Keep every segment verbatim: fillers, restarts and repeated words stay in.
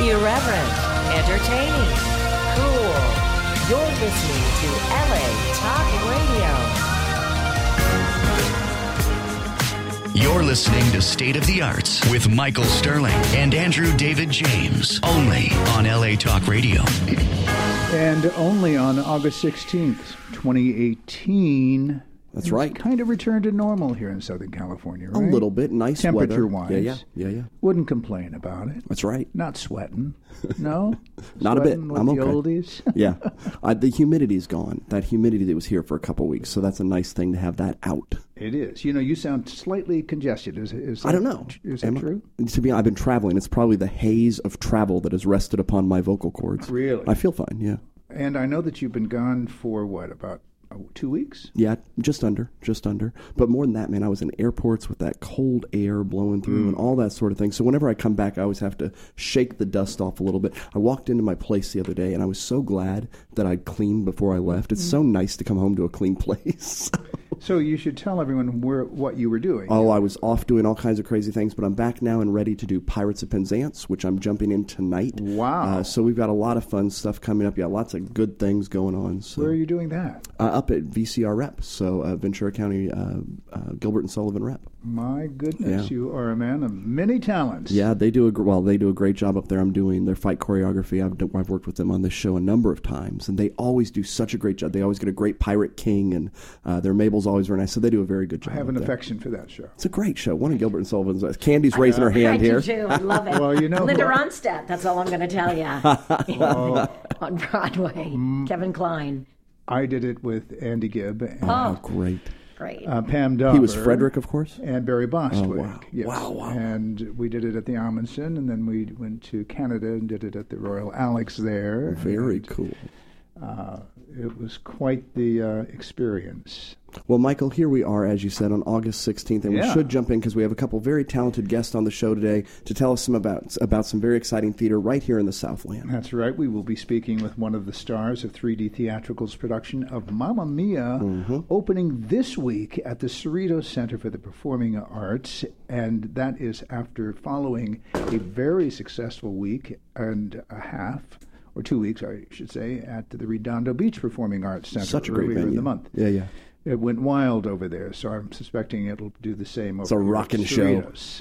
Irreverent, entertaining, cool. You're listening to L A Talk Radio. You're listening to State of the Arts with Michael Sterling and Andrew David James, only on L A Talk Radio. And only on August sixteenth, twenty eighteen. That's right. Kind of returned to normal here in Southern California, right? A little bit. Nice Temperature-wise. weather. Yeah, yeah, yeah, yeah. Wouldn't complain about it. That's right. Not sweating. No? Not a bit. Sweating with I'm the okay. oldies. Yeah. Uh, the humidity's gone. That humidity that was here for a couple of weeks, so that's a nice thing to have that out. It is. You know, you sound slightly congested. Is, is that, I don't know. Is that Am I- true? To be, I've been traveling. It's probably the haze of travel that has rested upon my vocal cords. Really? I feel fine, yeah. And I know that you've been gone for, what, about oh, two weeks? Yeah, just under, just under. But more than that, man, I was in airports with that cold air blowing through Mm. and all that sort of thing. So whenever I come back, I always have to shake the dust off a little bit. I walked into my place the other day, and I was so glad that I'd cleaned before I left. It's Mm. so nice to come home to a clean place. So you should tell everyone where what you were doing. Oh, I was off doing all kinds of crazy things, but I'm back now and ready to do Pirates of Penzance, which I'm jumping in tonight. Wow. Uh, so we've got a lot of fun stuff coming up. Yeah, lots of good things going on. So. Where are you doing that? Uh, up at V C R Rep, so uh, Ventura County, uh, uh, Gilbert and Sullivan Rep. My goodness, Yeah. you are a man of many talents. Yeah, they do a gr- well. They do a great job up there. I'm doing their fight choreography. I've, d- I've worked with them on this show a number of times, and they always do such a great job. They always get a great pirate king, and uh, their Mabel's always very nice. So they do a very good job. I have an up there. affection for that show. It's a great show. One of Gilbert and Sullivan's. Uh, Candy's raising her hand I here. do too. I love it. Well, you know Linda who- Ronstadt. That's all I'm going to tell you. Oh, On Broadway, Mm. Kevin Kline. I did it with Andy Gibb and Oh, great. Great. uh, Pam Dauber. He was Frederick, of course. And Barry Bostwick. Oh, wow. Yes. Wow, wow. And we did it at the Amundsen, and then we went to Canada and did it at the Royal Alex there. Very And, cool. Uh, it was quite the uh, experience. Well, Michael, here we are, as you said, on August sixteenth, and we Yeah. should jump in because we have a couple very talented guests on the show today to tell us some about about some very exciting theater right here in the Southland. That's right. We will be speaking with one of the stars of three D Theatrical's production of Mamma Mia, Mm-hmm. opening this week at the Cerritos Center for the Performing Arts. And that is after following a very successful week and a half, or two weeks, I should say, at the Redondo Beach Performing Arts Center Such a great earlier venue. in the month. Yeah, yeah. It went wild over there, so I'm suspecting it'll do the same over It's a here at rockin' show. Cerritos.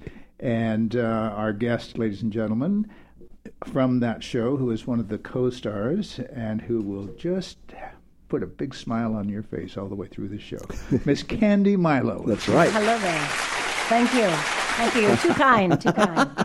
And uh, our guest, ladies and gentlemen, from that show, who is one of the co-stars and who will just put a big smile on your face all the way through the show, Miss Candy Milo. That's right. Hello there. Thank you. Thank you. Too kind. Too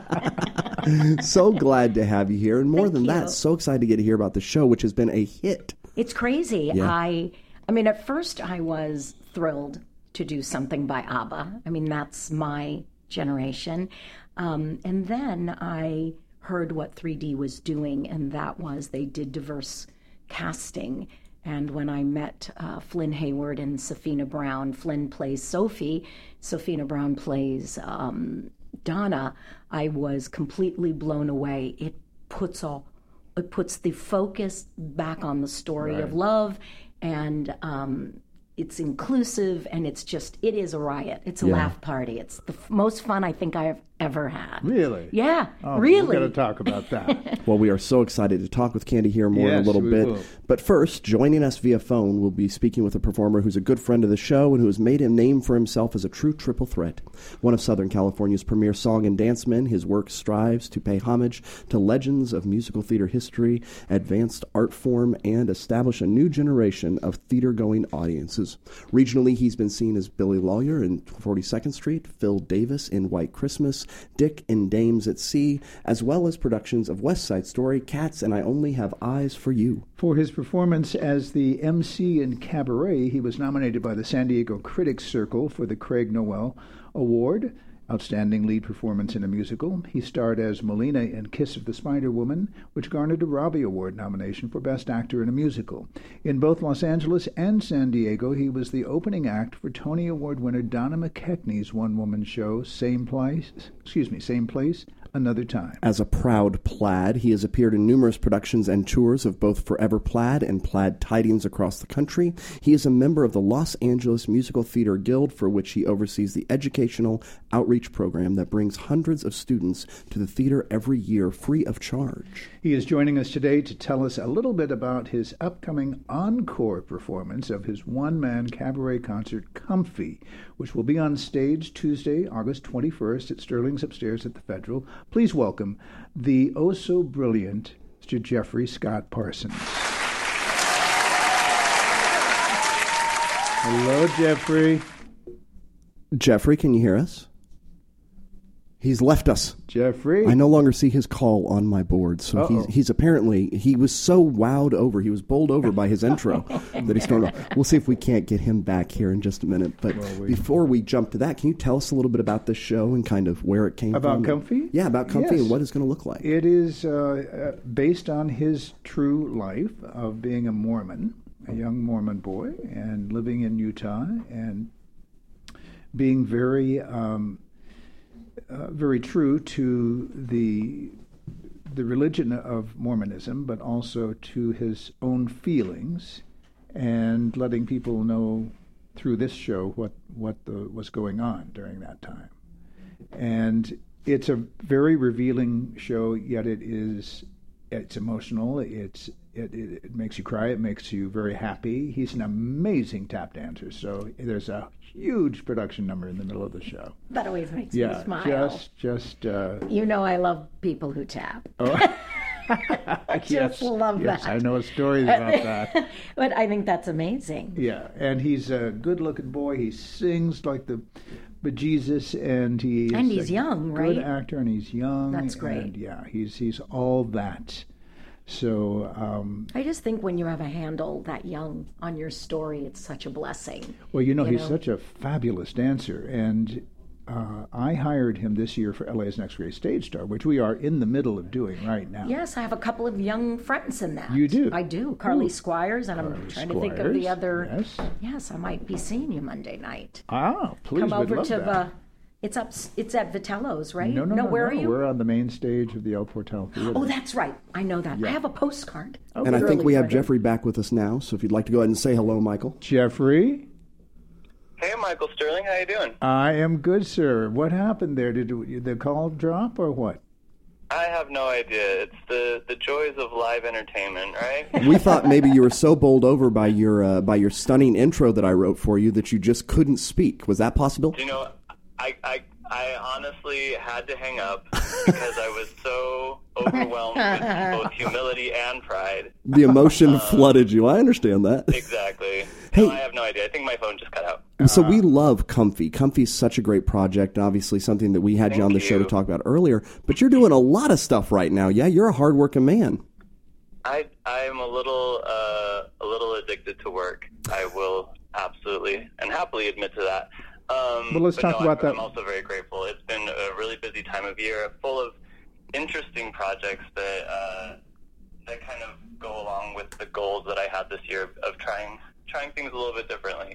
kind. So glad to have you here, and more Thank than you. that, so excited to get to hear about the show, which has been a hit. It's crazy. Yeah. I I mean, at first I was thrilled to do something by ABBA. I mean, that's my generation. Um, and then I heard what three D was doing, and that was they did diverse casting. And when I met uh, Flynn Hayward and Safina Brown, Flynn plays Sophie, Safina Brown plays um, Donna, I was completely blown away. It puts all it puts the focus back on the story Right. of love, and um, it's inclusive, and it's just it is a riot. It's a Yeah. laugh party. It's the f- most fun I think I've ever had. Really? Yeah, Oh, really. We've got to talk about that. Well, we are so excited to talk with Candy here more in Yes, a little we bit. will. But first, joining us via phone, we'll be speaking with a performer who's a good friend of the show and who has made a name for himself as a true triple threat. One of Southern California's premier song and dance men, his work strives to pay homage to legends of musical theater history, advanced art form, and establish a new generation of theater-going audiences. Regionally, he's been seen as Billy Lawyer in forty-second Street, Phil Davis in White Christmas, Dick in Dames at Sea, as well as productions of West Side Story, Cats, and I Only Have Eyes for You. For his performance as the M C in Cabaret, he was nominated by the San Diego Critics Circle for the Craig Noel Award, Outstanding Lead Performance in a Musical. He starred as Melina in Kiss of the Spider Woman, which garnered a Robbie Award nomination for Best Actor in a Musical. In both Los Angeles and San Diego, he was the opening act for Tony Award winner Donna McKechnie's one-woman show, Same Place, excuse me, Same Place, another time. As a proud Plaid, he has appeared in numerous productions and tours of both Forever Plaid and Plaid Tidings across the country. He is a member of the Los Angeles Musical Theater Guild, for which he oversees the educational outreach program that brings hundreds of students to the theater every year free of charge. He is joining us today to tell us a little bit about his upcoming encore performance of his one-man cabaret concert, Comfy, which will be on stage Tuesday, August twenty-first at Sterling's Upstairs at the Federal. Please welcome the oh-so-brilliant Mister Jeffrey Scott Parsons. Hello, Jeffrey. Jeffrey, can you hear us? He's left us. Jeffrey. I no longer see his call on my board, so he's, he's apparently, he was so wowed over, he was bowled over by his intro that he stormed off. We'll see if we can't get him back here in just a minute. But well, we, before we jump to that, can you tell us a little bit about this show and kind of where it came about from? About Comfy? Yeah, about Comfy yes. and what it's going to look like. It is uh, uh, based on his true life of being a Mormon, a young Mormon boy, and living in Utah, and being very... Um, Uh, very true to the the religion of Mormonism, but also to his own feelings, and letting people know through this show what what the, was going on during that time. And it's a very revealing show, yet it is it's emotional. It's it, it, it makes you cry. It makes you very happy. He's an amazing tap dancer. So there's a huge production number in the middle of the show. That always makes yeah, me smile. just, just. Uh, you know, I love people who tap. Oh. I just yes, love yes, that. I know stories about that. But I think that's amazing. Yeah, and he's a good-looking boy. He sings like the bejesus, and he's and he's a young, good right? actor, and he's young. That's great. And yeah, he's he's all that. So um, I just think when you have a handle that young on your story, it's such a blessing. Well, you know, you he's know? such a fabulous dancer, and uh, I hired him this year for L A's Next Great Stage Star, which we are in the middle of doing right now. Yes, I have a couple of young friends in that. You do? I do. Carly Ooh. Squires, and Carly I'm trying Squires, to think of the other. Yes. Yes, I might be seeing you Monday night. Ah, please, Come we'd over love to that. the. It's up. It's at Vitello's, right? No, no, no. where no. are you? We're on the main stage of the El Portal Theater. Oh, that's right. I know that. Yeah. I have a postcard. Oh, and I think we have Really Jeffrey back with us now, so if you'd like to go ahead and say hello, Michael. Jeffrey? Hey, Michael Sterling. How you doing? I am good, sir. What happened there? Did the call drop or what? I have no idea. It's the, the joys of live entertainment, right? We thought maybe you were so bowled over by your uh, by your stunning intro that I wrote for you that you just couldn't speak. Was that possible? You know, I, I I honestly had to hang up because I was so overwhelmed with both humility and pride. The emotion um, flooded you. I understand that. Exactly. Hey. No, I have no idea. I think my phone just cut out. So we love Comfy. Comfy's such a great project, and obviously something that we had you Thank on the show to you. talk about earlier. But you're doing a lot of stuff right now. Yeah, you're a hardworking man. I I'm a little uh, a little addicted to work. I will absolutely and happily admit to that. Um, Well, let's but talk no, about I'm, that. I'm also very grateful. It's been a really busy time of year, full of interesting projects that uh, that kind of go along with the goals that I had this year of, of trying trying things a little bit differently.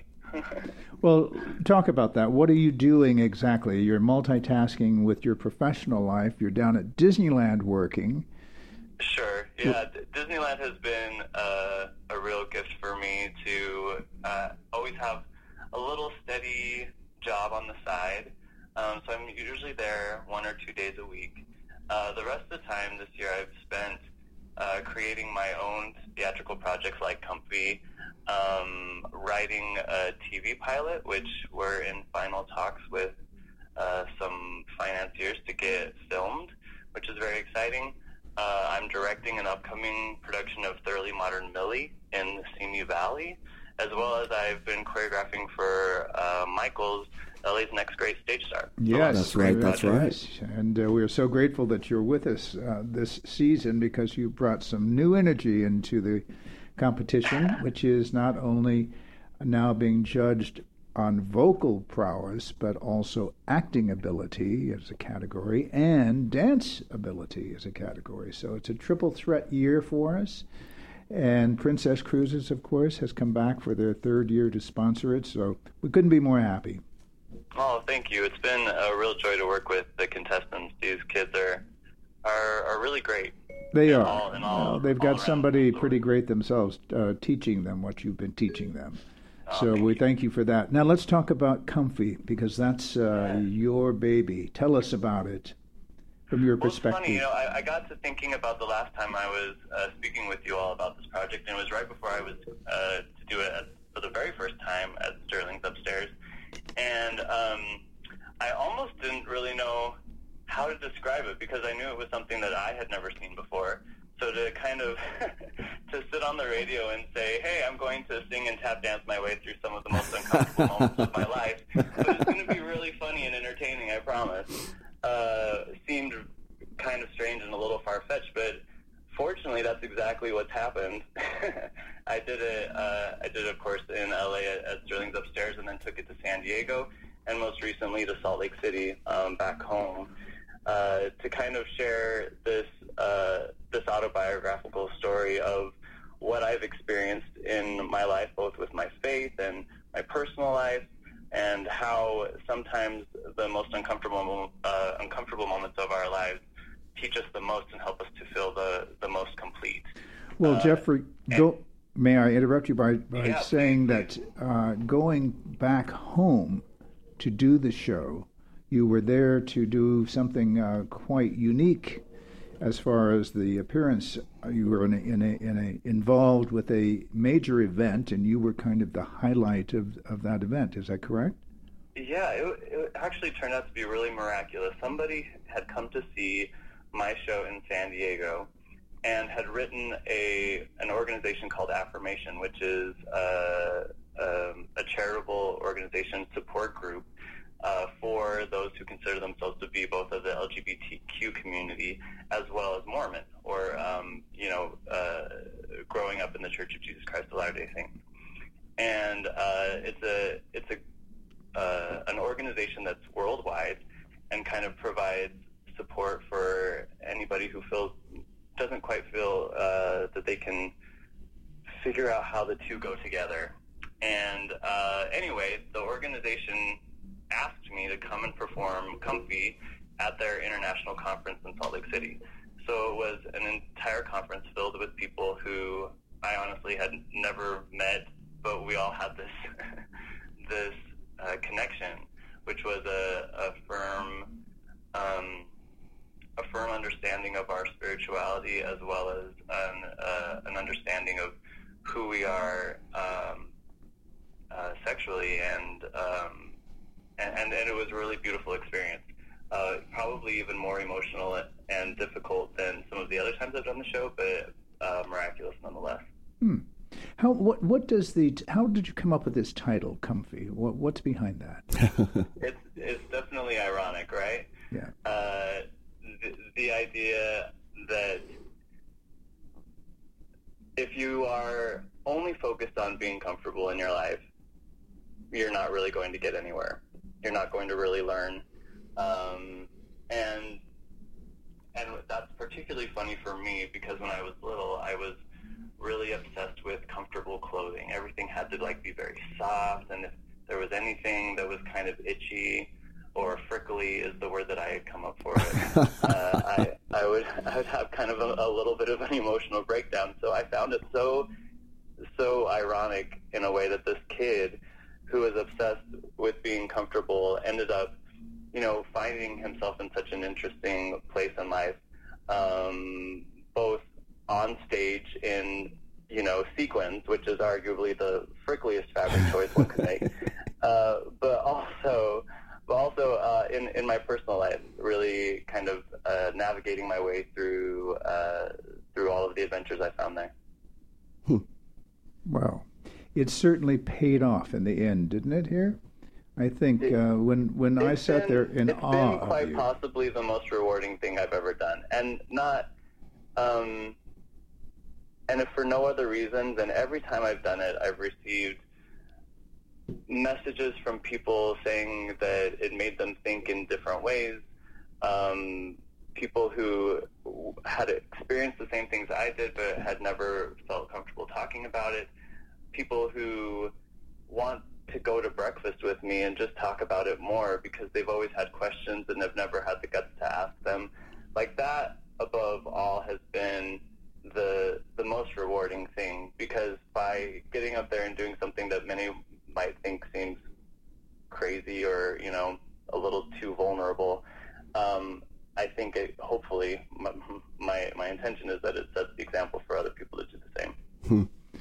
Well, talk about that. What are you doing exactly? You're multitasking with your professional life. You're down at Disneyland working. Sure. Yeah, D- Disneyland has been uh, a real gift for me to uh, always have a little steady job on the side. Um, so I'm usually there one or two days a week. Uh, the rest of the time this year I've spent uh, creating my own theatrical projects like Comfy, um, writing a T V pilot, which we're in final talks with uh, some financiers to get filmed, which is very exciting. Uh, I'm directing an upcoming production of Thoroughly Modern Millie in the Simi Valley, as well as I've been choreographing for uh, Michael's L A's Next Great Stage Star. Yes, That's right, that's right. And uh, we're so grateful that you're with us uh, this season because you brought some new energy into the competition, which is not only now being judged on vocal prowess, but also acting ability as a category and dance ability as a category. So it's a triple threat year for us. And Princess Cruises, of course, has come back for their third year to sponsor it. So we couldn't be more happy. Oh, thank you. It's been a real joy to work with the contestants. These kids are are, are really great. They in are. all- in all- Well, they've all got around. somebody pretty great themselves uh, teaching them what you've been teaching them. Oh, So thank we you. thank you for that. Now let's talk about Comfy, because that's uh, Yeah. your baby. Tell us about it from your Well, it's perspective. funny, you know, I, I got to thinking about the last time I was uh, speaking with you all about this project, and it was right before I was uh, to do it at, for the very first time at Sterling's Upstairs. And um, I almost didn't really know how to describe it, because I knew it was something that I had never seen before. So to kind of to sit on the radio and say, hey, I'm going to sing and tap dance my way through some of the most uncomfortable moments of my life, but it's going to be really funny and entertaining, I promise, uh, seemed kind of strange and a little far-fetched, but fortunately that's exactly what's happened. I did it, uh, I did it, of course, in L A at, at Sterling's Upstairs, and then took it to San Diego, and most recently to Salt Lake City, um, back home. Uh, to kind of share this uh, this autobiographical story of what I've experienced in my life, both with my faith and my personal life, and how sometimes the most uncomfortable uh, uncomfortable moments of our lives teach us the most and help us to feel the, the most complete. Well, Uh, Jeffrey, go, may I interrupt you by, by Yeah, saying please, that uh, going back home to do the show, you were there to do something uh, quite unique as far as the appearance. You were in a, in a, in a, involved with a major event, and you were kind of the highlight of, of that event. Is that correct? Yeah, it, it actually turned out to be really miraculous. Somebody had come to see my show in San Diego and had written a an organization called Affirmation, which is uh, um, a charitable organization support group uh, for those who consider themselves to be both of the L G B T Q community as well as Mormon, or um, you know, uh, growing up in the Church of Jesus Christ of Latter-day Saints. And uh, it's a it's a Uh, an organization that's worldwide and kind of provides support for anybody who feels doesn't quite feel uh, that they can figure out how the two go together. And uh, anyway, the organization asked me to come and perform Comfy at their international conference in Salt Lake City. So it was an entire conference filled with people who I honestly had never met, but we all had this this uh, connection, which was a, a firm um, a firm understanding of our spirituality, as well as an, uh, an understanding of who we are um, uh, sexually, and, um, and and and it was a really beautiful experience. Uh, probably even more emotional and difficult than some of the other times I've done the show, but uh, miraculous nonetheless. Hmm. How what what does the how did you come up with this title, Comfy? What what's behind that? It's it's definitely ironic, right? Yeah. Uh, the, the idea that if you are only focused on being comfortable in your life, you're not really going to get anywhere. You're not going to really learn. Um, and and that's particularly funny for me because when I was little, I was really obsessed with comfortable clothing. Everything had to like be very soft, and if there was anything that was kind of itchy or frickly is the word that I had come up for it, uh, I, I would I would have kind of a, a little bit of an emotional breakdown. So I found it so so ironic in a way that this kid who was obsessed with being comfortable ended up, you know, finding himself in such an interesting place in life, um, both on stage in, you know, sequins, which is arguably the frickliest fabric choice one could make, uh, but also, but also uh, in in my personal life, really kind of uh, navigating my way through uh, through all of the adventures I found there. Hmm. Wow, it certainly paid off in the end, didn't it? Here, I think uh, when when I sat been, there in it's awe been quite of you. possibly the most rewarding thing I've ever done, and not. Um, And if for no other reason, then every time I've done it, I've received messages from people saying that it made them think in different ways. Um, people who had experienced the same things I did but had never felt comfortable talking about it. People who want to go to breakfast with me and just talk about it more, because they've always had questions and have never had the guts to ask them. Like, that, above all, has been the the most rewarding thing, because by getting up there and doing something that many might think seems crazy or, you know, a little too vulnerable, um, I think it, hopefully my, my my intention is that it sets the example for other people to do the same. Hmm.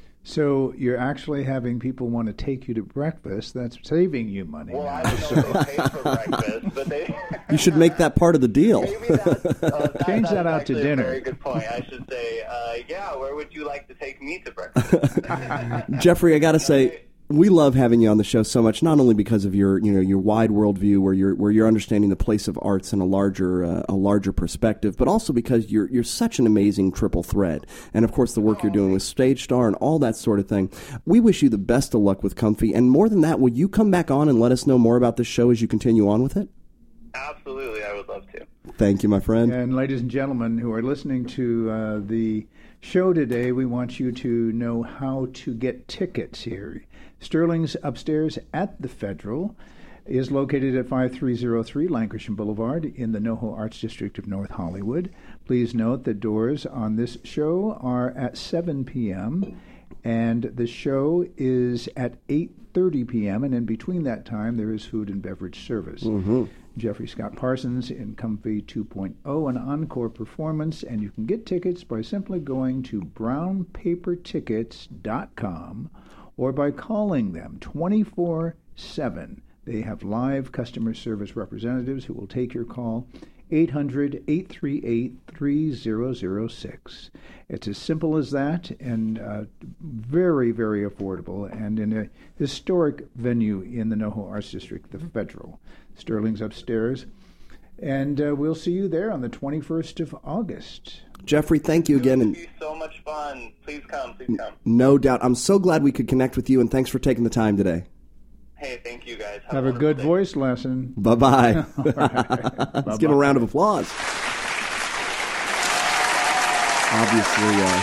So you're actually having people want to take you to breakfast. That's saving you money. Well, now. I don't know if they pay for breakfast, but they... You should make that part of the deal. Maybe that's, uh, that, Change that, that out to a dinner. Very good point. I should say, uh, yeah, where would you like to take me to breakfast? Jeffrey, I got to say, we love having you on the show so much, not only because of your, you know, your wide worldview, where you're where you're understanding the place of arts in a larger uh, a larger perspective, but also because you're you're such an amazing triple threat, and of course the work you're doing with Stage Star and all that sort of thing. We wish you the best of luck with Comfy, and more than that, will you come back on and let us know more about this show as you continue on with it? Absolutely, I would love to. Thank you, my friend. And ladies and gentlemen who are listening to uh, the show today, we want you to know how to get tickets here. Sterling's Upstairs at the Federal is located at five three zero three Lankershim Boulevard in the NoHo Arts District of North Hollywood. Please note that doors on this show are at seven p.m. and the show is at eight thirty p.m. and in between that time there is food and beverage service. Mm-hmm. Jeffrey Scott Parsons in Comfy two point oh, an encore performance, and you can get tickets by simply going to brown paper tickets dot com or by calling them twenty-four seven. They have live customer service representatives who will take your call, eight hundred, eight three eight, three zero zero six. It's as simple as that, and uh, very, very affordable, and in a historic venue in the NoHo Arts District, the Federal. Sterling's Upstairs. And uh, we'll see you there on the twenty-first of August. Jeffrey, thank you again. It would And be so much fun. Please come, please come. no doubt. I'm so glad we could connect with you, and thanks for taking the time today. Hey, thank you guys. Have a wonderful good day. voice lesson. Bye-bye. Right. Let's give a round of applause. Obviously, uh,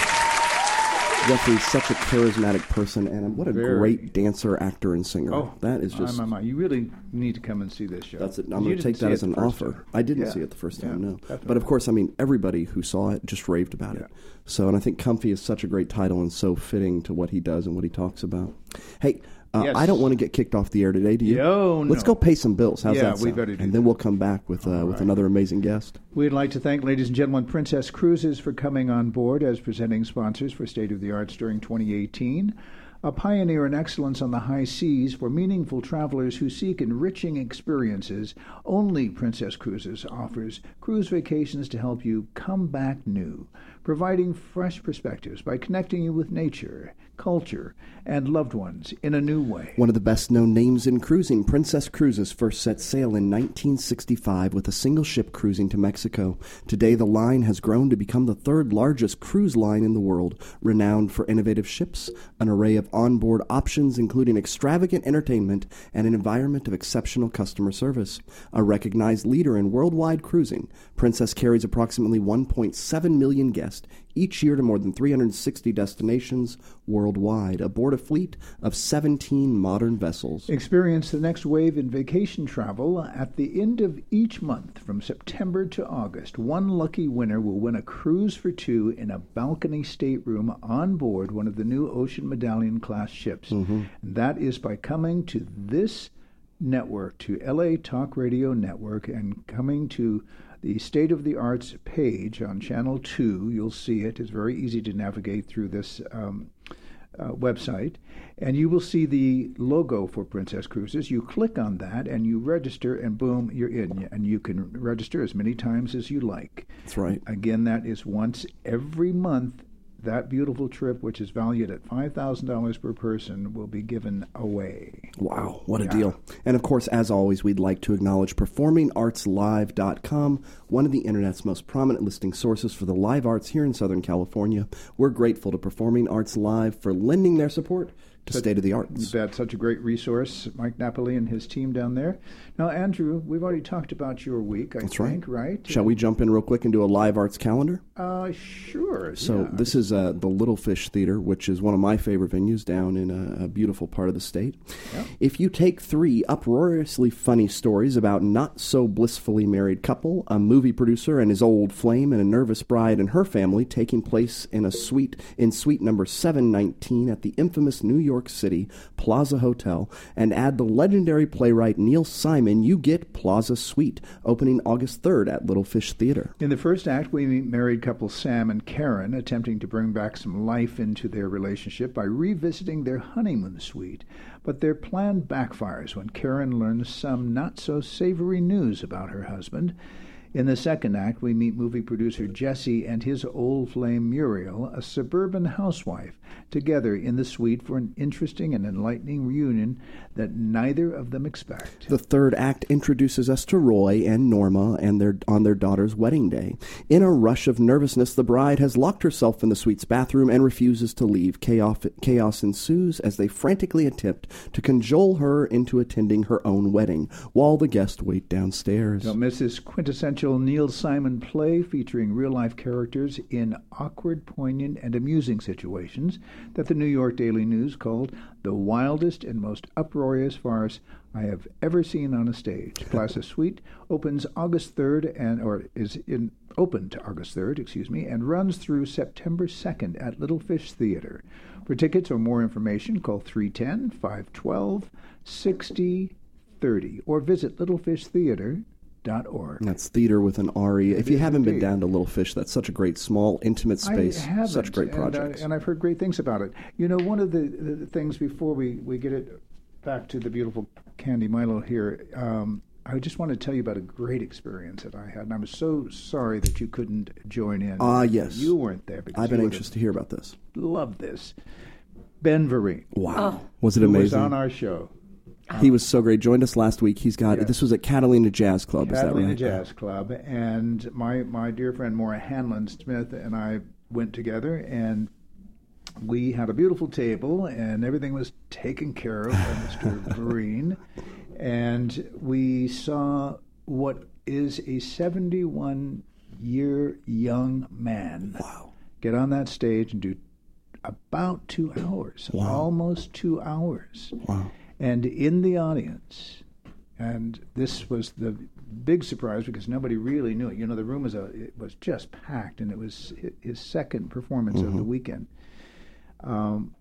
Jeffrey's such a charismatic person, and what a Very. great dancer, actor, and singer. Oh, that is just... My, my, my. You really need to come and see this show. That's it. I'm You going to didn't take see that it as the an first offer. time. I didn't Yeah. see it the first Yeah, time, no. definitely. But of course, I mean, everybody who saw it just raved about Yeah. it. So, and I think Comfy is such a great title and so fitting to what he does and what he talks about. Hey, uh, Yes. I don't want to get kicked off the air today, do you? No, Let's no. go pay some bills. How's Yeah, that sound? we better do And that. then we'll come back with uh, with right. another amazing guest. We'd like to thank, ladies and gentlemen, Princess Cruises for coming on board as presenting sponsors for State of the Arts during twenty eighteen. A pioneer in excellence on the high seas for meaningful travelers who seek enriching experiences, only Princess Cruises offers cruise vacations to help you come back new, providing fresh perspectives by connecting you with nature, culture, and loved ones in a new way. One of the best-known names in cruising, Princess Cruises first set sail in nineteen sixty-five with a single ship cruising to Mexico. Today, the line has grown to become the third-largest cruise line in the world, renowned for innovative ships, an array of onboard options including extravagant entertainment, and an environment of exceptional customer service. A recognized leader in worldwide cruising, Princess carries approximately one point seven million guests each year to more than three hundred sixty destinations worldwide, aboard a fleet of seventeen modern vessels. Experience the next wave in vacation travel at the end of each month from September to August. One lucky winner will win a cruise for two in a balcony stateroom on board one of the new Ocean Medallion class ships. Mm-hmm. And that is by coming to this network, to L A Talk Radio Network, and coming to the State of the Arts page on Channel two. You'll see it. It's very easy to navigate through this um, uh, website. And you will see the logo for Princess Cruises. You click on that and you register, and boom, you're in. And you can register as many times as you like. That's right. Again, that is once every month. That beautiful trip, which is valued at five thousand dollars per person, will be given away. Wow, what a Yeah. deal. And of course, as always, we'd like to acknowledge performing arts live dot com, one of the Internet's most prominent listing sources for the live arts here in Southern California. We're grateful to Performing Arts Live for lending their support to State of the Arts. That's such a great resource, Mike Napoli and his team down there. Now, Andrew, we've already talked about your week, I That's think, right. right? Shall we jump in real quick and do a live arts calendar? Uh, sure. So yeah. this is uh, the Little Fish Theater, which is one of my favorite venues down in a, a beautiful part of the state. Yep. If you take three uproariously funny stories about not-so-blissfully married couple, a movie producer and his old flame, and a nervous bride and her family taking place in a suite in suite number seven nineteen at the infamous New York City Plaza Hotel, and add the legendary playwright Neil Simon, you get Plaza Suite, opening August third at Little Fish Theater. In the first act, we meet married couple Sam and Karen attempting to bring back some life into their relationship by revisiting their honeymoon suite. But their plan backfires when Karen learns some not-so-savory news about her husband. In the second act, we meet movie producer Jesse and his old flame Muriel, a suburban housewife, together in the suite for an interesting and enlightening reunion that neither of them expect. The third act introduces us to Roy and Norma and their on their daughter's wedding day. In a rush of nervousness, the bride has locked herself in the suite's bathroom and refuses to leave. Chaos, chaos ensues as they frantically attempt to cajole her into attending her own wedding, while the guests wait downstairs. Don't miss this quintessential Neil Simon play featuring real-life characters in awkward, poignant, and amusing situations that the New York Daily News called the wildest and most uproarious farce I have ever seen on a stage. Plaza Suite opens August third and or is in open to August third, excuse me, and runs through September second at Little Fish Theater. For tickets or more information, call three one zero, five one two, six zero three zero or visit little fish theater dot org. That's theater with an R E. If you is haven't been indeed. down to Little Fish, that's such a great, small, intimate space. I haven't, Such great projects. And, uh, and I've heard great things about it. You know, one of the, the things before we, we get it back to the beautiful Candy Milo here, um, I just want to tell you about a great experience that I had. And I'm so sorry that you couldn't join in. Ah, yes. You weren't there. Because I've been you anxious to hear about this. Love this. Ben Vereen. Wow. Was it Who was amazing? on our show. He was so great. Joined us last week. He's got, Yeah. this was at Catalina Jazz Club, Catalina is that right? Jazz Club, and my my dear friend Maura Hanlon Smith and I went together, and we had a beautiful table, and everything was taken care of by Mister Vereen, and we saw what is a seventy-one year young man Wow. get on that stage and do about two hours, Wow. almost two hours. Wow. And in the audience, and this was the big surprise because nobody really knew it. You know, the room was a, it was just packed, and it was his second performance Mm-hmm. of the weekend. Um,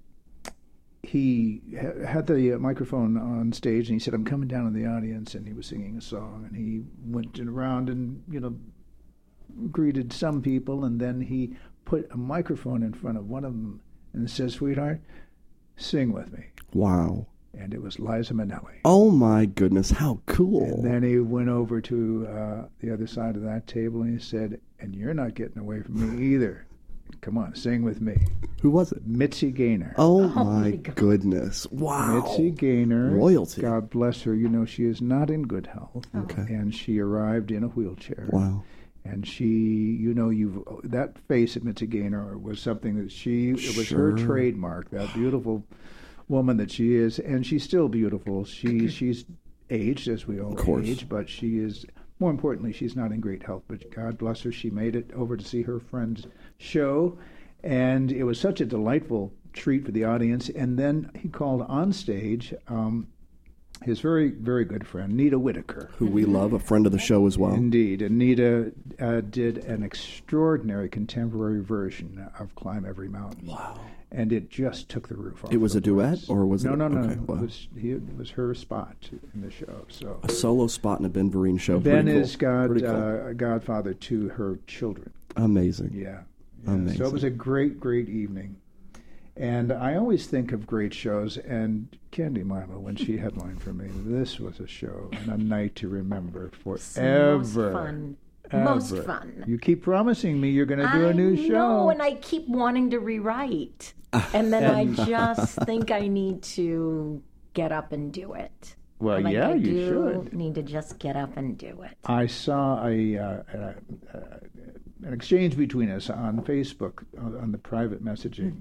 he ha- had the uh, microphone on stage, and he said, "I'm coming down in the audience," and he was singing a song, and he went around and, you know, greeted some people, and then he put a microphone in front of one of them and said, "Sweetheart, sing with me." Wow. And it was Liza Minnelli. Oh, my goodness. How cool. And then he went over to uh, the other side of that table and he said, "And you're not getting away from me either. Come on, sing with me." Who was it? Mitzi Gaynor. Oh, my goodness. Wow. Mitzi Gaynor. Royalty. God bless her. You know, she is not in good health. Okay. And she arrived in a wheelchair. Wow. And she, you know, you've that face of Mitzi Gaynor was something that she, it was Sure. her trademark, that beautiful woman that she is, and she's still beautiful. She she's aged, as we all course. age, but she is, more importantly, she's not in great health. But God bless her, she made it over to see her friend's show, and it was such a delightful treat for the audience. And then he called on stage um, his very, very good friend, Nita Whitaker. Who we love, a friend of the show as well. Indeed. And Nita uh, did an extraordinary contemporary version of Climb Every Mountain. Wow. And it just took the roof off. It was the a duet, place. or was no, it? No, no, okay, no. wow. It was, he, it was her spot in the show. So A solo spot in a Ben Vereen show. Ben Pretty cool. is God, Pretty cool. uh, a godfather to her children. Amazing. Yeah. yeah. Amazing. So it was a great, great evening. And I always think of great shows, and Candy Milo, when she headlined for me, this was a show and a night to remember forever. Most fun. Ever. Most fun. You keep promising me you're going to do I a new know, show. and I keep wanting to rewrite. And then I just think I need to get up and do it. Well, like, yeah, I you do should. need to just get up and do it. I saw a, uh, uh, uh, an exchange between us on Facebook, uh, on the private messaging,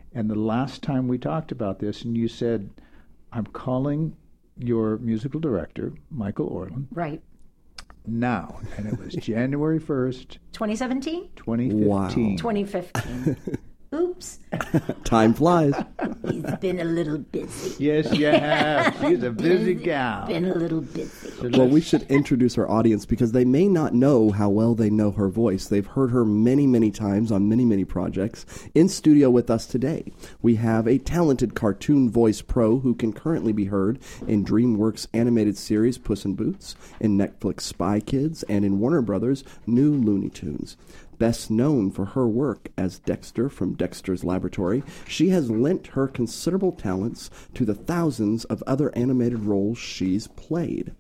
And the last time we talked about this, and you said, I'm calling your musical director, Michael Orland, Right. now. And it was January first, twenty seventeen? twenty fifteen. Wow. twenty fifteen. Oops. Time flies. He's been a little busy. Yes, you have. She's a busy gal. Been a little busy. Well, we should introduce our audience because they may not know how well they know her voice. They've heard her many, many times on many, many projects. In studio with us today, we have a talented cartoon voice pro who can currently be heard in DreamWorks animated series Puss in Boots, in Netflix Spy Kids, and in Warner Brothers' new Looney Tunes. Best known for her work as Dexter from Dexter's Laboratory, she has lent her considerable talents to the thousands of other animated roles she's played.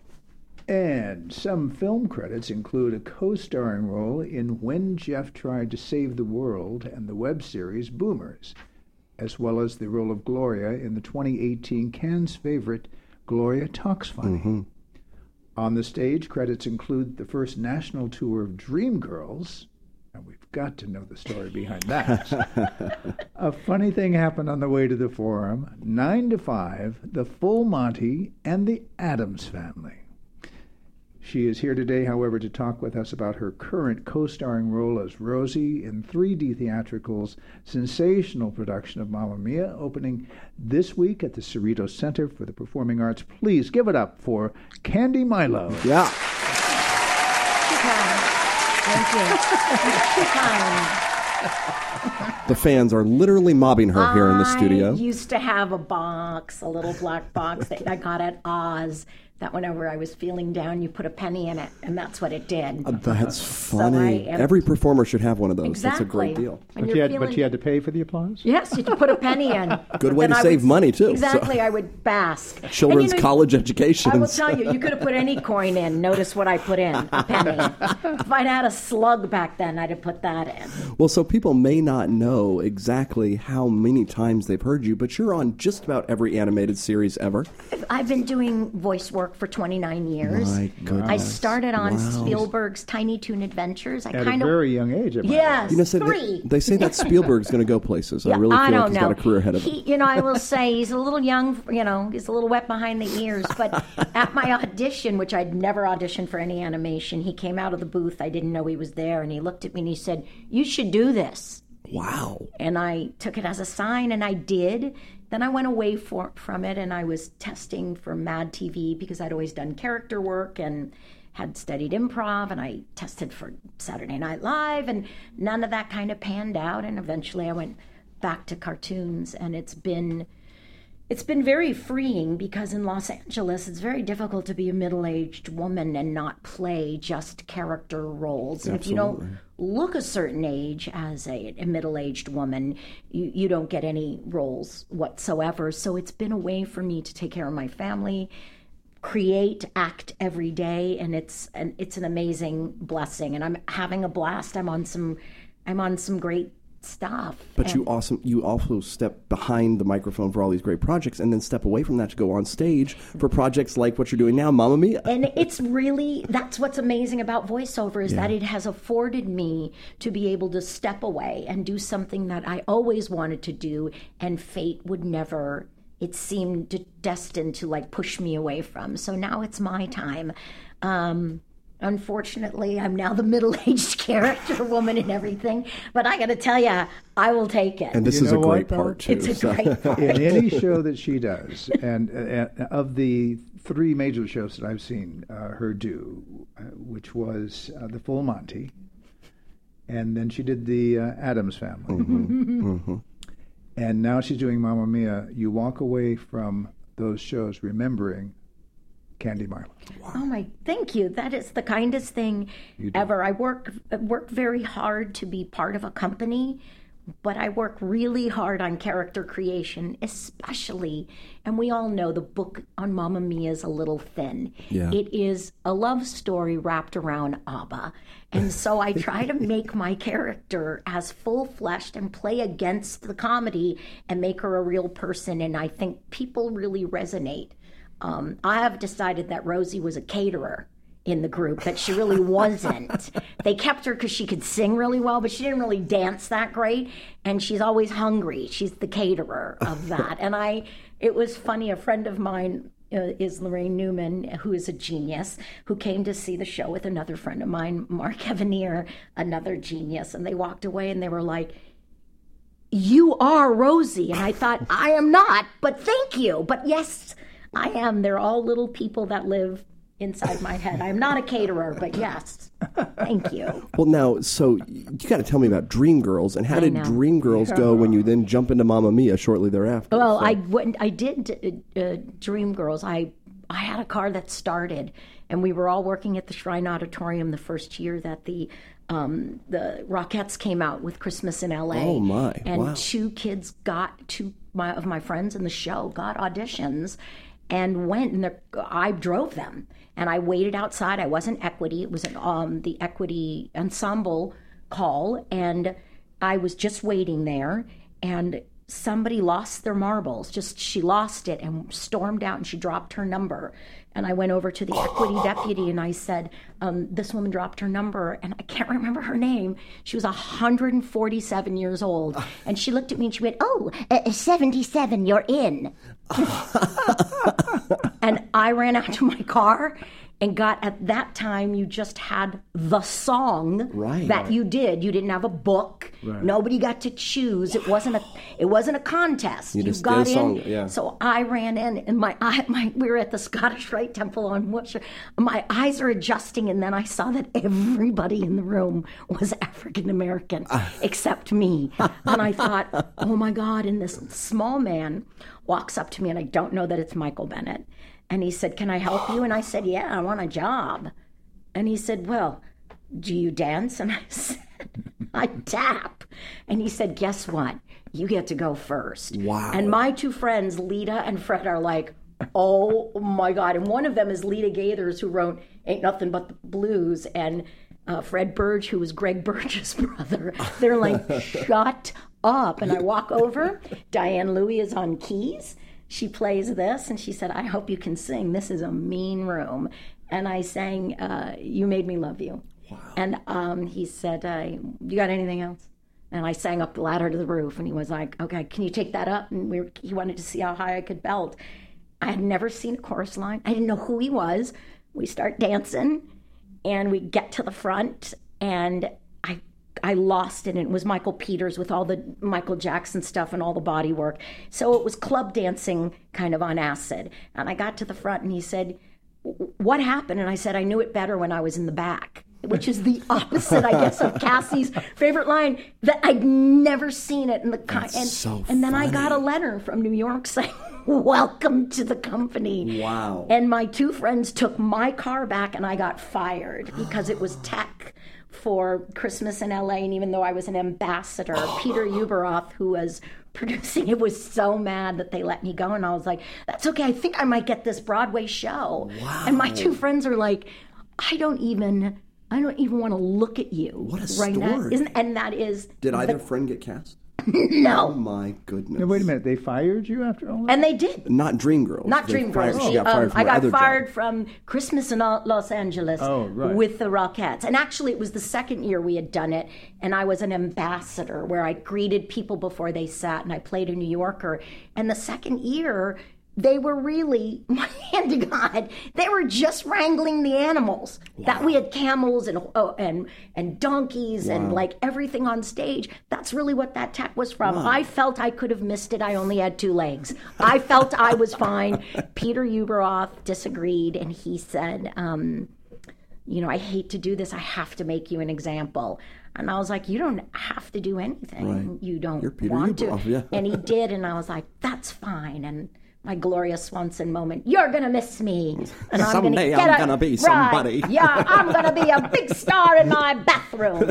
And some film credits include a co-starring role in When Jeff Tried to Save the World and the web series Boomers, as well as the role of Gloria in the twenty eighteen Cannes favorite Gloria Talks Funny. Mm-hmm. On the stage, credits include the first national tour of Dreamgirls, and we've got to know the story behind that. A funny thing happened on the way to the forum, nine to five, The Full Monty, and The Addams Family. She is here today, however, to talk with us about her current co-starring role as Rosie in three D Theatrical's sensational production of Mamma Mia, opening this week at the Cerritos Center for the Performing Arts. Please give it up for Candy Milo. Yeah. Too kind. Thank you. Too kind. The fans are literally mobbing her here in the studio. I used to have a box, a little black box that I got at Oz. That whenever I was feeling down, you put a penny in it, and that's what it did. Uh, that's So funny. I am- Every performer should have one of those. Exactly. That's a great deal. When But you're you, had, feeling- but you had to pay for the applause? Yes, you put a penny in. Good way Then to I save would- money, too, so- Exactly, I would bask. And, Children's you know, college education. I will tell you, you could have put any coin in. Notice what I put in, a penny. If I'd had a slug back then, I'd have put that in. Well, so people may not know exactly how many times they've heard you, but you're on just about every animated series ever. I've been doing voice work for twenty-nine years. My goodness. I started on Wow. Spielberg's Tiny Toon Adventures. I At kind a of very young age. it might Yes, You know, say three. they, they say that Spielberg's going to go places. I Yeah, really feel I like don't he's know. got a career ahead of him. He, you know, I will say he's a little young. You know, he's a little wet behind the ears. But at my audition, which I'd never auditioned for any animation, he came out of the booth. I didn't know he was there, and he looked at me and he said, "You should do this." Wow. And I took it as a sign, and I did. Then I went away for, from it, and I was testing for Mad T V because I'd always done character work and had studied improv, and I tested for Saturday Night Live, and none of that kind of panned out. And eventually I went back to cartoons, and it's been it's been very freeing because in Los Angeles it's very difficult to be a middle-aged woman and not play just character roles. And if you don't look a certain age as a, a middle-aged woman, you, you don't get any roles whatsoever. So it's been a way for me to take care of my family, create, act every day, and it's an it's an amazing blessing. And I'm having a blast. I'm on some I'm on some great stuff. But And- you awesome. You also step behind the microphone for all these great projects, and then step away from that to go on stage for projects like what you're doing now, Mamma Mia. And it's really, that's what's amazing about voiceover is that it has afforded me to be able to step away and do something that I always wanted to do, and fate would never, it seemed de- destined to like push me away from. So now it's my time. Um, unfortunately, I'm now the middle-aged character woman and everything, but I got to tell you, I will take it. And this You is a know great what, part too. It's a so- great part. In any show that she does, and uh, of the three major shows that I've seen uh, her do, uh, which was uh, The Full Monty, and then she did The uh, Addams Family, Mm-hmm. and now she's doing Mamma Mia, you walk away from those shows remembering Candy Milo. Oh my, thank you. That is the kindest thing ever. I work work very hard to be part of a company, but I work really hard on character creation, especially, and we all know the book on Mamma Mia is a little thin. Yeah. It is a love story wrapped around ABBA. And so I try to make my character as full-fleshed and play against the comedy and make her a real person. And I think people really resonate. Um, I have decided that Rosie was a caterer in the group, that she really wasn't. They kept her because she could sing really well, but she didn't really dance that great. And she's always hungry. She's the caterer of that. And I, it was funny, a friend of mine uh, is Lorraine Newman, who is a genius, who came to see the show with another friend of mine, Mark Evanier, another genius. And they walked away and they were like, "You are Rosie." And I thought, I am not, but thank you. But yes, I am. They're all little people that live inside my head. I'm not a caterer, but yes, thank you. Well, now, so you got to tell me about Dreamgirls, and how I did know. Dreamgirls go when you then jump into Mamma Mia shortly thereafter? Well, So- I went, I did uh, uh, Dreamgirls. I I had a car that started, and we were all working at the Shrine Auditorium the first year that the um, the Rockettes came out with Christmas in L A. Oh, my. And Wow. two kids got two my, of my friends in the show got auditions and went, and they're- I drove them. And I waited outside. I wasn't Equity. It was an, um, the Equity Ensemble call. And I was just waiting there. And somebody lost their marbles. Just, she lost it and stormed out, and she dropped her number. And I went over to the Equity deputy and I said, um, this woman dropped her number, and I can't remember her name. She was one hundred forty-seven years old. And she looked at me and she went, "Oh, uh, seventy-seven, you're in." And I ran out to my car and got, at that time, you just had the song Right. that you did. You didn't have a book. Right. Nobody got to choose. It wasn't a it wasn't a contest. You just did got a song, in. yeah. So I ran in, and my eye, my we were at the Scottish Rite Temple on Wilshire. My eyes are adjusting, and then I saw that everybody in the room was African American except me. And I thought, oh my God! And this small man walks up to me, and I don't know that it's Michael Bennett. And he said, "Can I help you?" And I said, "Yeah, I want a job." And he said, "Well, do you dance?" And I said, "I tap." And he said, "Guess what? You get to go first." Wow. And my two friends, Lita and Fred, are like, oh my God. And one of them is Lita Gaithers, who wrote Ain't Nothing But the Blues. And uh, Fred Burge, who was Greg Burge's brother. They're like, shut up. And I walk over. Diane Louie is on keys. She plays this, and she said, "I hope you can sing. This is a mean room." And I sang, uh, "You Made Me Love You." Wow. And um, he said, uh, "You got anything else?" And I sang up the ladder to the roof, and he was like, "Okay, can you take that up?" And we were, he wanted to see how high I could belt. I had never seen a chorus line. I didn't know who he was. We start dancing, and we get to the front, and I I lost it, and it was Michael Peters with all the Michael Jackson stuff and all the body work. So it was club dancing kind of on acid. And I got to the front, and he said, "What happened?" And I said, "I knew it better when I was in the back," which is the opposite, I guess, of Cassie's favorite line, that I'd never seen it. In the kind, and, so and then I got a funny. letter from New York saying, "Welcome to the company." Wow. And my two friends took my car back, and I got fired because it was tech for Christmas in L A. And even though I was an ambassador, Peter Uberoth, who was producing it, was so mad that they let me go. And I was like, "That's okay. I think I might get this Broadway show." Wow. And my two friends are like, I don't even, I don't even want to look at you What a right now. story. Isn't, and that is Did either the, friend get cast? no. Oh, my goodness. Now, wait a minute. They fired you after all that? And they did. Not Dreamgirls. Not They fired- Dreamgirls. She got Um, fired from I her got other fired job. from Christmas in Lo- Los Angeles Oh, right. with the Rockettes. And actually, it was the second year we had done it, and I was an ambassador where I greeted people before they sat, and I played a New Yorker. And the second year, they were really, my hand to God, they were just wrangling the animals. That we had camels and oh, and and donkeys and like everything on stage. That's really what that tech was from. I felt I could have missed it. I only had two legs. I felt I was fine. Peter Uberoth disagreed, and he said, um, you know, "I hate to do this. I have to make you an example." And I was like, "You don't have to do anything. Right. You don't You're Peter want Uberoth, to." yeah. And he did, and I was like, "That's fine." And my Gloria Swanson moment, "You're gonna miss me, and I'm gonna Someday get I'm a- gonna be right, somebody." Yeah, I'm gonna be a big star in my bathroom."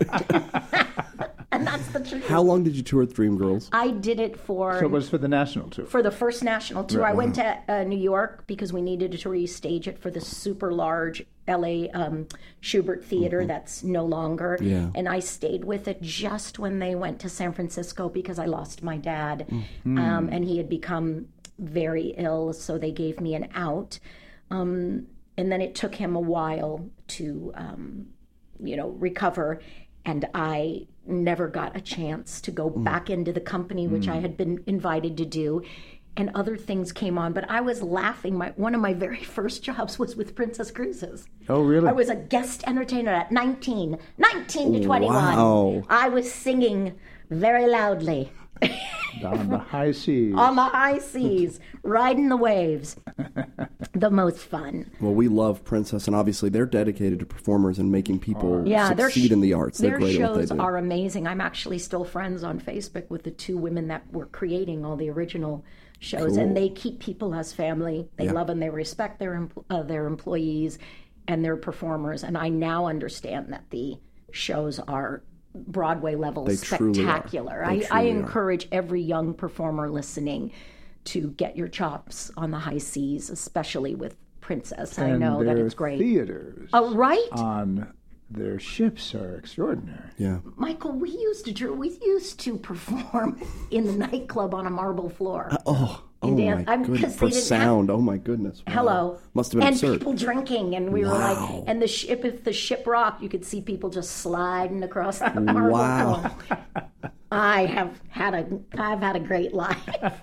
And that's the truth. How long did you tour with Dreamgirls? I did it for So it was for the national tour. for the first national tour. Right. I went to uh, New York because we needed to restage it for the super large L A um, Schubert Theater that's no longer. Yeah. And I stayed with it just when they went to San Francisco because I lost my dad. Um, and he had become very ill, so they gave me an out. Um, and then it took him a while to, um, you know, recover. And I never got a chance to go mm. back into the company, which mm. I had been invited to do. And other things came on, but I was laughing. My one of my very first jobs was with Princess Cruises. Oh, really? I was a guest entertainer at nineteen, nineteen to twenty-one. Wow. I was singing very loudly. On the high seas. On the high seas, riding the waves. The most fun. Well, we love Princess, and obviously they're dedicated to performers and making people yeah, succeed sh- in the arts. They're their great at what they shows do. are amazing. I'm actually still friends on Facebook with the two women that were creating all the original shows, cool. and they keep people as family. They yeah. love and they respect their empl- uh, their employees and their performers. And I now understand that the shows are Broadway level they spectacular. Truly I, I are. encourage every young performer listening to get your chops on the high seas, especially with Princess. And I know that it's great. Theaters oh, right? on their ships are extraordinary. Yeah, Michael, we used to do, we used to perform in the nightclub on a marble floor. Uh, oh, oh Dan- my I'm- goodness! 'cause they For didn't sound, oh my goodness! Wow. Hello, Must have been and absurd. people drinking, and we were Wow. like, and the ship, if the ship rocked, you could see people just sliding across the marble Wow. floor. I have had a, I've had a great life.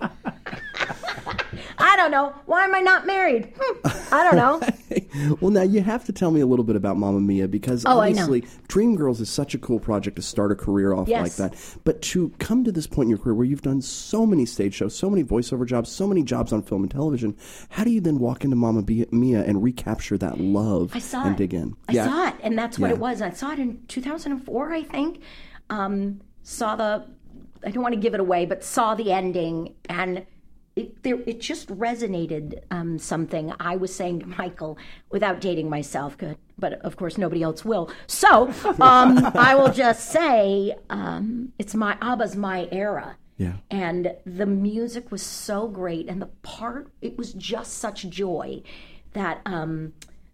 I don't know. Why am I not married? Hmm. I don't know. Well, now you have to tell me a little bit about Mamma Mia, because Oh, I know. obviously Dreamgirls is such a cool project to start a career off Yes. like that. But to come to this point in your career where you've done so many stage shows, so many voiceover jobs, so many jobs on film and television, how do you then walk into Mamma Mia and recapture that love I saw and it. dig in? I saw it, and that's what Yeah. it was. I saw it in two thousand four, I think. Um, saw the, I don't want to give it away, but saw the ending, and it, there, it just resonated um, something I was saying to Michael without dating myself. Good, but of course nobody else will. So um, I will just say um, it's my ABBA's my era. Yeah. And the music was so great, and the part, it was just such joy that, um,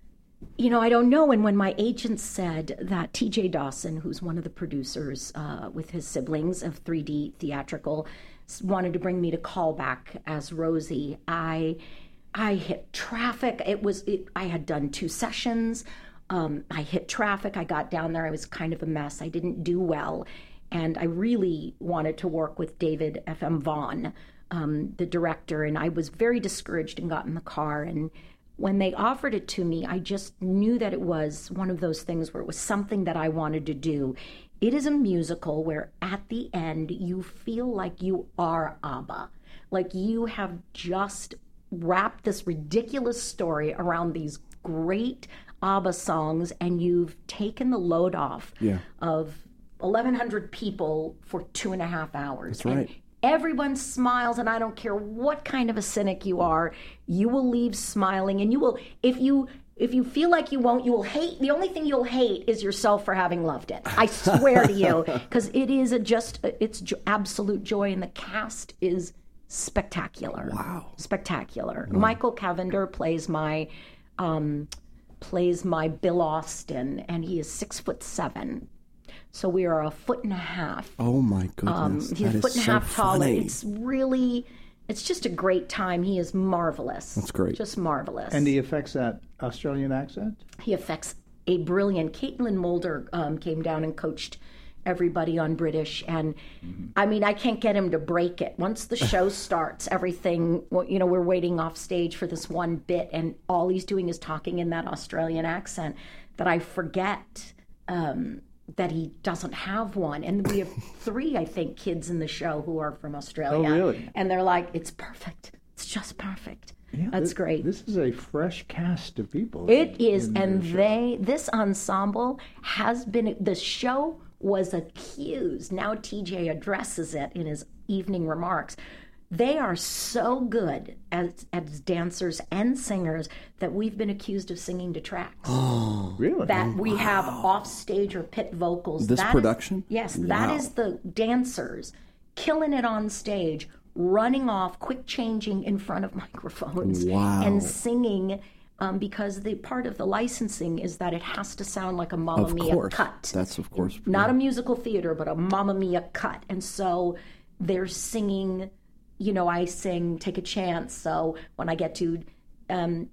you know, I don't know. And when my agent said that T J Dawson, who's one of the producers uh, with his siblings of three D Theatrical, wanted to bring me to callback as Rosie, I I hit traffic. It was, it, I had done two sessions. Um, I hit traffic. I got down there. I was kind of a mess. I didn't do well. And I really wanted to work with David F M. Vaughn, um, the director, and I was very discouraged and got in the car. And when they offered it to me, I just knew that it was one of those things where it was something that I wanted to do. It is a musical where at the end you feel like you are ABBA, like you have just wrapped this ridiculous story around these great ABBA songs, and you've taken the load off Yeah. of eleven hundred people for two and a half hours. That's right. And everyone smiles, and I don't care what kind of a cynic you are, you will leave smiling, and you will, if you if you feel like you won't, you will hate, the only thing you'll hate is yourself for having loved it. I swear to you, because it is a just, it's jo- absolute joy, and the cast is spectacular. Wow. Spectacular. Wow. Michael Cavender plays my, um, plays my Bill Austin, and he is six foot seven. So we are a foot and a half. Oh my goodness. Um, he's that a foot is and a so half taller. funny. It's really, it's just a great time. He is marvelous. That's great. Just marvelous. And he affects that Australian accent? He affects a brilliant. Caitlin Mulder um, came down and coached everybody on British, and mm-hmm. I mean, I can't get him to break it. Once the show starts, everything, well, you know, we're waiting off stage for this one bit, and all he's doing is talking in that Australian accent that I forget um, that he doesn't have one. And we have three, I think, kids in the show who are from Australia. Oh, really? And they're like, it's perfect. It's just perfect. Yeah, That's this, great. This is a fresh cast of people. It in, is, in and the show. they, this ensemble has been, the show was accused, now T J addresses it in his evening remarks. They are so good as, as dancers and singers that we've been accused of singing to tracks. Oh, really? That we have off-stage or pit vocals. This That is- production? yes, Wow. that is the dancers killing it on stage, running off, quick changing in front of microphones, Wow. and singing. Um, because the part of the licensing is that it has to sound like a Mamma Of Mia course. cut. That's of course. Not a musical theater, but a Mamma Mia cut. And so they're singing, you know, I sing Take a Chance. So when I get to um,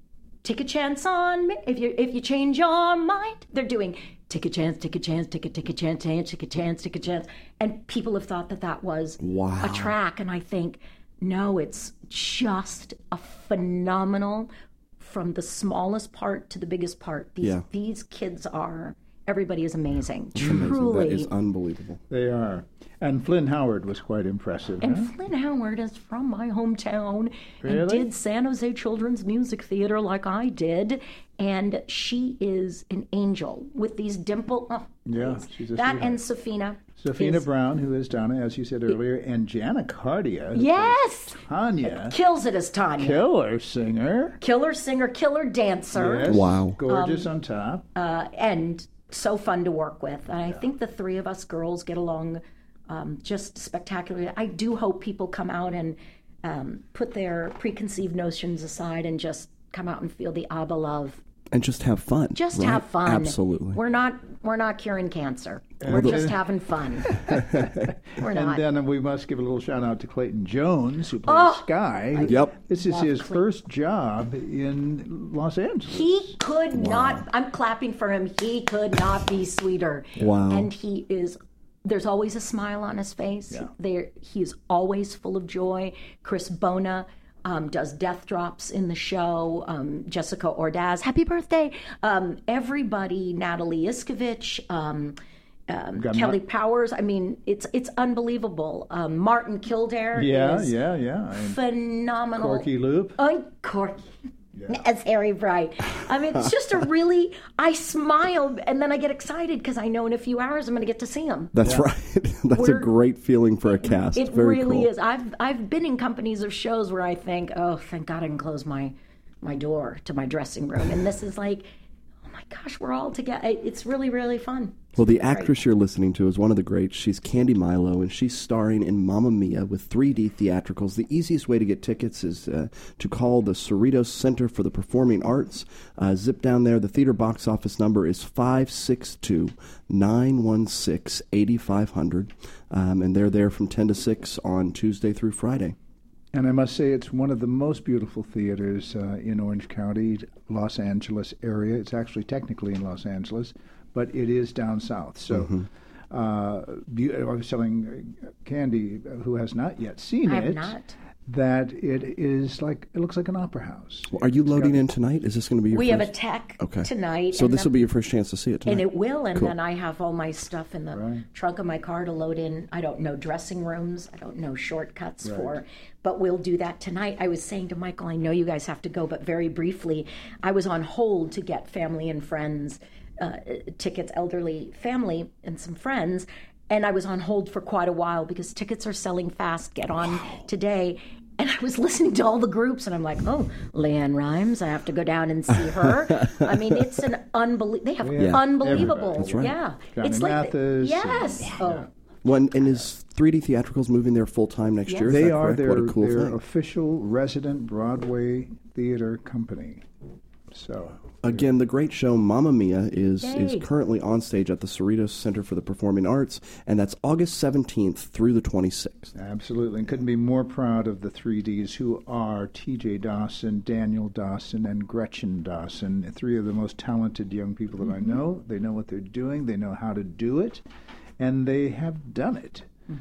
take a chance on me. If you if you change your mind, they're doing take a chance, take a chance, take a take a chance, take a chance, take a chance. And people have thought that that was wow. a track. And I think, no, it's just a phenomenal, from the smallest part to the biggest part. These yeah. these kids are, everybody is amazing. It's Truly. amazing. That is unbelievable. They are. And Flynn Howard was quite impressive. And huh? Flynn Howard is from my hometown Really? and did San Jose Children's Music Theater like I did. And she is an angel with these dimple. Oh, Yeah, please. she's a That sweetheart. and Safina. Safina is- Brown, who is Donna, as you said earlier, and Jana Cardia. who Yes! plays Tanya. Kills it as Tanya. Killer singer. Killer singer, killer dancer. Yes. Wow. Gorgeous on top. Uh, and so fun to work with. And I think the three of us girls get along um, just spectacularly. I do hope people come out and um, put their preconceived notions aside and just come out and feel the ABBA love. And just have fun. Just right? have fun. Absolutely. We're not we're not curing cancer. We're just having fun. We're And not. then we must give a little shout out to Clayton Jones, who plays Oh, Sky. Yep. This is love his Clayton. first job in Los Angeles. He could not, I'm clapping for him, he could not be sweeter. Wow. And he is, there's always a smile on his face. Yeah. There, he is always full of joy. Chris Bona um, does death drops in the show. Um, Jessica Ordaz, happy birthday. Um, everybody, Natalie Iskovich, um, um, Got Kelly Mar- Powers. I mean, it's it's unbelievable. Um, Martin Kildare Yeah, is yeah, yeah. And phenomenal. Corky Loop. Oh, Corky. As Harry Bright. I mean, it's just a really, I smile and then I get excited because I know in a few hours I'm going to get to see him. That's right. That's We're- a great feeling for a cast. It Very really cool. is. I've I've been in companies of shows where I think, oh, thank God I can close my my door to my dressing room. And this is like, oh my gosh, we're all together. It- It's really, really fun. Well, the actress you're listening to is one of the greats. She's Candy Milo, and she's starring in Mamma Mia with three D theatricals. The easiest way to get tickets is uh, to call the Cerritos Center for the Performing Arts. Uh, zip down there. The theater box office number is five six two, nine one six, eight five zero zero, um, and they're there from ten to six on Tuesday through Friday. And I must say, it's one of the most beautiful theaters uh, in Orange County, Los Angeles area. It's actually technically in Los Angeles, but it is down south. So Mm-hmm. uh, be- I was telling Candy, who has not yet seen I have it, not. that it is like, it looks like an opera house. Well, are you It's loading got- in tonight? Is this going to be your We first? have a tech Okay. tonight. So and this then- will be your first chance to see it tonight. And it will, and Cool. then I have all my stuff in the Right. trunk of my car to load in. I don't know dressing rooms. I don't know shortcuts Right. for, but we'll do that tonight. I was saying to Michael, I know you guys have to go, but very briefly, I was on hold to get family and friends uh, tickets, elderly family and some friends, and I was on hold for quite a while because tickets are selling fast. Get on today. And I was listening to all the groups, and I'm like, oh, Leanne Rhymes, I have to go down and see her. I mean, it's an unbelievable, they have Yeah. unbelievable. Everybody. That's right. Yeah. Johnny it's like, the- Mathis yes. and- Oh, When and is three D theatricals moving there full time next Yes. year? Is They that are correct? their, What a cool their thing! official resident Broadway theater company. So Again, the great show Mamma Mia is is Yay. currently on stage at the Cerritos Center for the Performing Arts, and that's August seventeenth through the twenty-sixth. absolutely, and couldn't be more proud of the three Ds, who are T J Dawson, Daniel Dawson, and Gretchen Dawson, three of the most talented young people that I know. They know what they're doing, they know how to do it, and they have done it.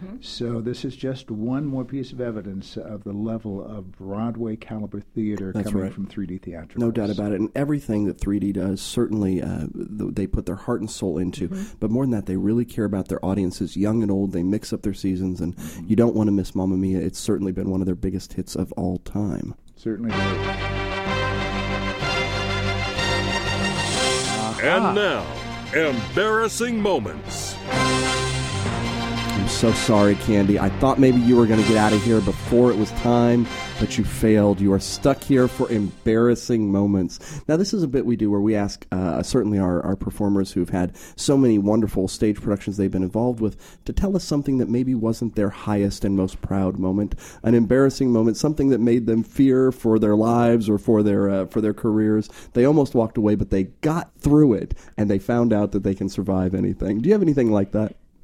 So this is just one more piece of evidence of the level of Broadway caliber theater That's coming right. from three D theatricals. No doubt about it. And everything that three D does, certainly uh, th- they put their heart and soul into. But more than that, they really care about their audiences, young and old. They mix up their seasons, and you don't want to miss Mamma Mia. It's certainly been one of their biggest hits of all time. Certainly does. And now, embarrassing moments. I'm so sorry, Candy. I thought maybe you were going to get out of here before it was time, but you failed. You are stuck here for embarrassing moments. Now, this is a bit we do where we ask uh, certainly our, our performers who've had so many wonderful stage productions they've been involved with to tell us something that maybe wasn't their highest and most proud moment, an embarrassing moment, something that made them fear for their lives or for their uh, for their careers. They almost walked away, but they got through it, and they found out that they can survive anything. Do you have anything like that?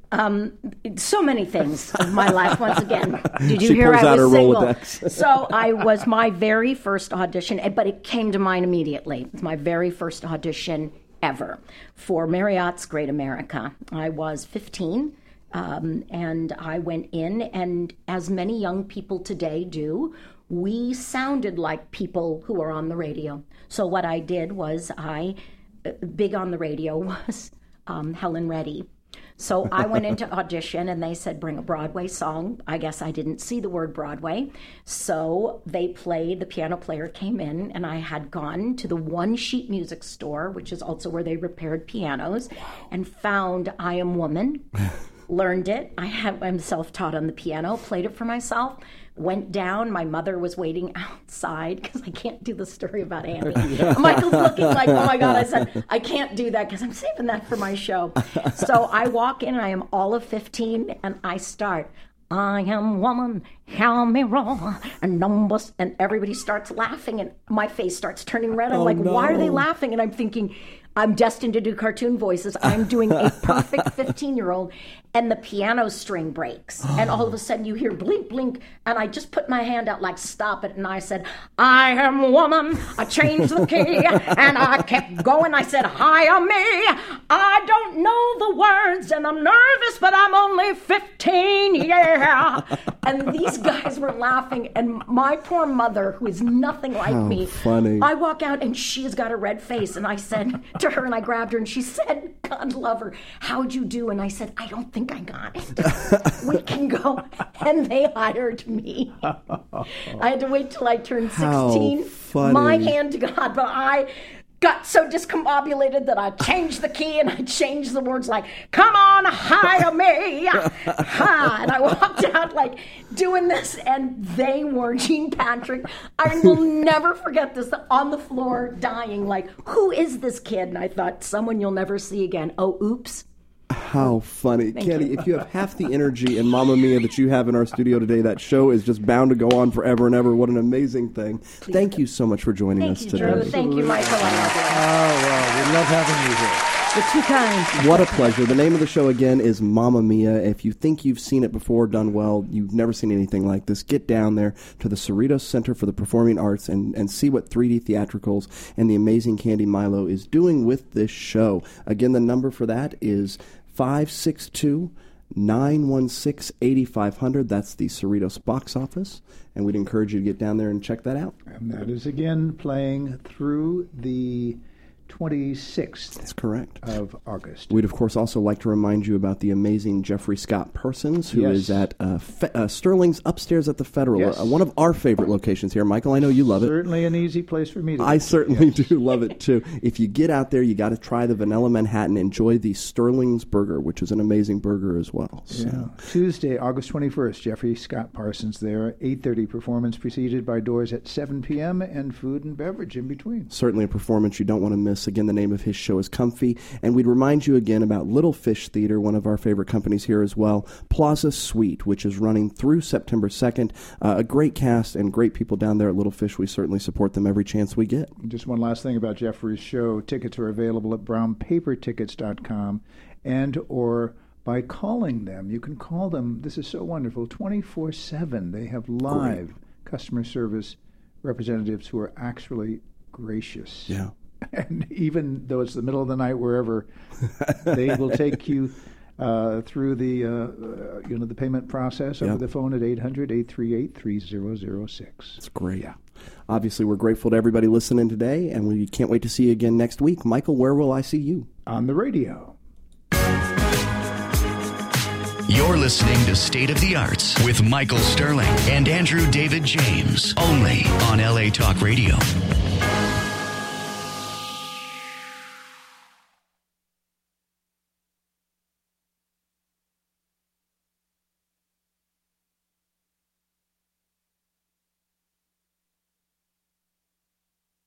Um, so many things of my life. Once again, did you She hear pulls I out was her single? Rolodex. So I was my very first audition, but it came to mind immediately. It's my very first audition ever for Marriott's Great America. I was fifteen, um, and I went in, and as many young people today do, we sounded like people who are on the radio. So what I did was I, big on the radio was um, Helen Reddy. So I went into audition and they said, bring a Broadway song. I guess I didn't see the word Broadway. So they played, the piano player came in, and I had gone to the One Sheet Music Store, which is also where they repaired pianos, and found I Am Woman, learned it. I have, I'm self-taught on the piano, played it for myself. Went down. My mother was waiting outside because I can't do the story about Annie. Michael's looking like, oh my God. I said, I can't do that because I'm saving that for my show. So I walk in, and I am all of fifteen, and I start, I am woman, hear me roar, and numbers, and everybody starts laughing, and my face starts turning red. I'm Oh, like, no. why are they laughing? And I'm thinking, I'm destined to do cartoon voices. I'm doing a perfect fifteen-year-old, and the piano string breaks. And all of a sudden you hear blink, blink, and I just put my hand out like, stop it. And I said, I am woman. I changed the key, and I kept going. I said, hire me. I don't know the words, and I'm nervous, but I'm only fifteen, yeah. And these guys were laughing, and my poor mother, who is nothing like How me, funny. I walk out, and she's got a red face, and I said to her, and I grabbed her, and she said, God love her, how'd you do? And I said, I don't think I got it. We can go. And they hired me. I had to wait till I turned sixteen. How funny. My hand to God, but I got so discombobulated that I changed the key, and I changed the words like, come on, hire me. Ha. And I walked out like doing this, and they were Gene Patrick. I will never forget this, on the floor dying like, who is this kid? And I thought, someone you'll never see again. Oh, oops. How funny. Thank Kenny, you. if you have half the energy and Mamma Mia that you have in our studio today, that show is just bound to go on forever and ever. What an amazing thing. Thank you so much for joining Thank us you, today. Drew. Thank you, Michael. I love you. Oh, well, we love having you here. You're too kind. What a pleasure. The name of the show again is Mamma Mia. If you think you've seen it before done well, you've never seen anything like this, get down there to the Cerritos Center for the Performing Arts and, and see what three D Theatricals and the amazing Candy Milo is doing with this show. Again, the number for that is five six two, nine one six, eight five zero zero. That's the Cerritos box office, and we'd encourage you to get down there and check that out. And that is again playing through the twenty-sixth That's correct. of August. We'd, of course, also like to remind you about the amazing Jeffrey Scott Persons, who Yes. is at uh, Fe- uh, Sterling's upstairs at the Federal, Yes. uh, one of our favorite locations here. Michael, I know you love it. Certainly an easy place for me to I be. certainly Yes. do love it, too. If you get out there, you got to try the Vanilla Manhattan. Enjoy the Sterling's Burger, which is an amazing burger as well. So. Yeah. Tuesday, August twenty-first, Jeffrey Scott Parsons there. eight thirty performance preceded by doors at seven p.m. and food and beverage in between. Certainly a performance you don't want to miss. Again, the name of his show is Comfy. And we'd remind you again about Little Fish Theater, one of our favorite companies here as well. Plaza Suite, which is running through September second. Uh, a great cast and great people down there at Little Fish. We certainly support them every chance we get. Just one last thing about Jeffrey's show. Tickets are available at brown paper tickets dot com and or by calling them. You can call them. This is so wonderful. twenty-four seven. They have live customer service representatives who are actually gracious. Yeah. And even though it's the middle of the night, wherever, they will take you uh, through the uh, uh, you know the payment process over Yep. the phone at eight hundred, eight three eight, three zero zero six. It's great. Obviously, we're grateful to everybody listening today, and we can't wait to see you again next week. Michael, where will I see you? On the radio. You're listening to State of the Arts with Michael Sterling and Andrew David James, only on L A Talk Radio.